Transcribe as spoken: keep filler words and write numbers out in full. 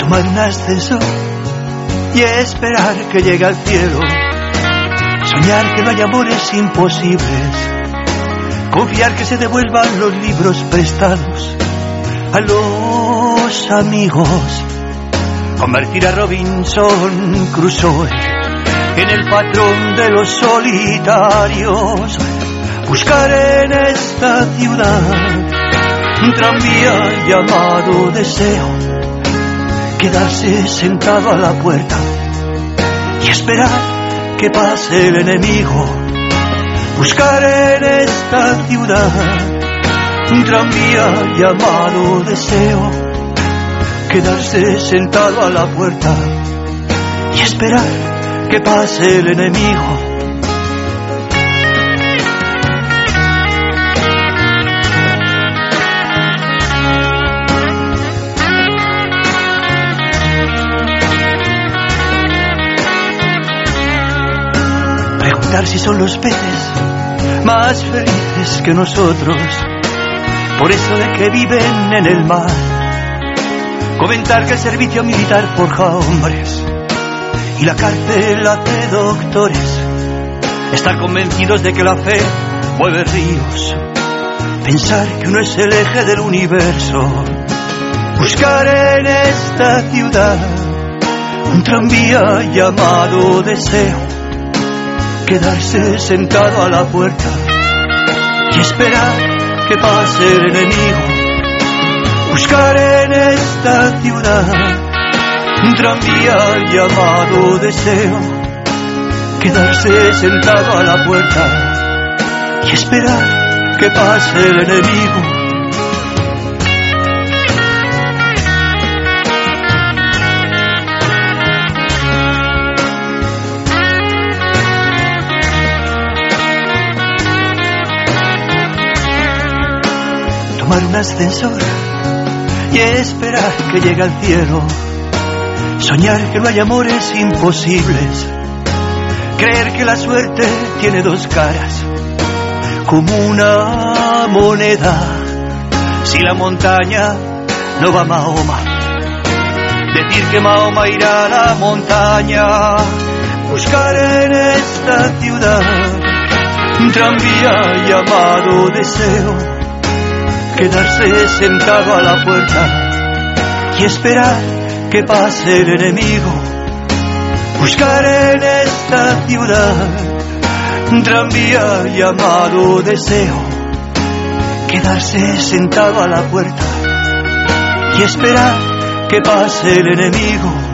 tomar un ascensor y esperar que llegue al cielo, soñar que no hay amores imposibles, confiar que se devuelvan los libros prestados a los amigos, convertir a Robinson Crusoe en el patrón de los solitarios, buscar en esta ciudad un tranvía llamado deseo, quedarse sentado a la puerta y esperar que pase el enemigo, buscar en esta ciudad un tranvía llamado deseo, quedarse sentado a la puerta y esperar que pase el enemigo. Preguntar si son los peces más felices que nosotros, por eso de que viven en el mar. Comentar que el servicio militar forja hombres y la cárcel hace doctores. Estar convencidos de que la fe mueve ríos. Pensar que uno es el eje del universo. Buscar en esta ciudad un tranvía llamado deseo. Quedarse sentado a la puerta y esperar que pase el enemigo. Buscar en esta ciudad un tranvía llamado deseo, quedarse sentado a la puerta y esperar que pase el enemigo. Tomar un ascensor y esperar que llegue al cielo, soñar que no hay amores imposibles, creer que la suerte tiene dos caras, como una moneda. Si la montaña no va a Mahoma, decir que Mahoma irá a la montaña. Buscar en esta ciudad un tranvía llamado deseo, quedarse sentado a la puerta y esperar que pase el enemigo. Buscar en esta ciudad un tranvía llamado deseo, quedarse sentado a la puerta y esperar que pase el enemigo.